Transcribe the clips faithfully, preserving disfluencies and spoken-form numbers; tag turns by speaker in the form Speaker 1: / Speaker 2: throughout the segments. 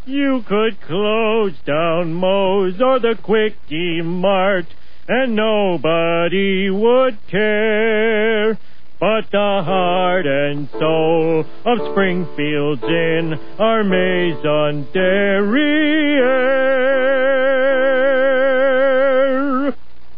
Speaker 1: You could close down Moe's or the Quickie Mart, and nobody would care. But the heart and soul of Springfield's Inn are Maison Derriere.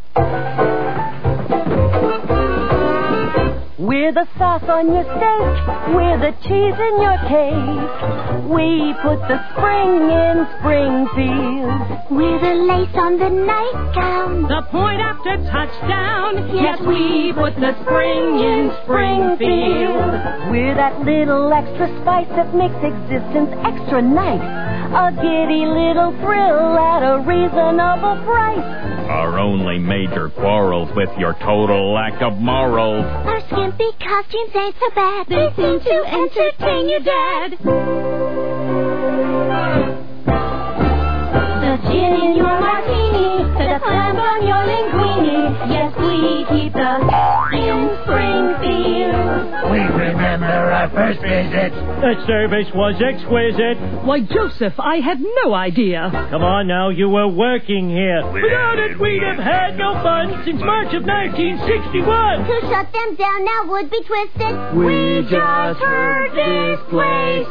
Speaker 2: We're the sauce on your steak, we're the cheese in your cake. We put the spring in Springfield.
Speaker 3: We're the lace on the nightgown,
Speaker 4: the point after touchdown.
Speaker 3: Yes, we put the spring in Springfield.
Speaker 2: We're that little extra spice that makes existence extra nice. A giddy little thrill at a reasonable price.
Speaker 5: Our only major quarrels with your total lack of morals.
Speaker 3: Our skimpy costumes ain't so bad. They seem to entertain your dad. The gin in your martini, the clam on your linguine. Yes, we keep the in Springfield.
Speaker 6: We remember our first visit.
Speaker 1: That service was exquisite.
Speaker 4: Why, Joseph, I had no idea.
Speaker 1: Come on now, you were working here. Without it, we'd have had no fun since March of nineteen sixty-one.
Speaker 3: To shut them down now would be twisted.
Speaker 2: We just heard this place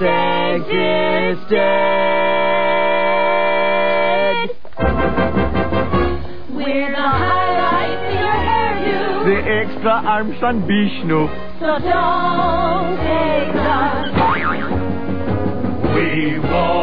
Speaker 2: existed.
Speaker 3: We're the highlights in your hairdo.
Speaker 5: The extra arms on Vishnu.
Speaker 3: So don't take us.
Speaker 6: We won't.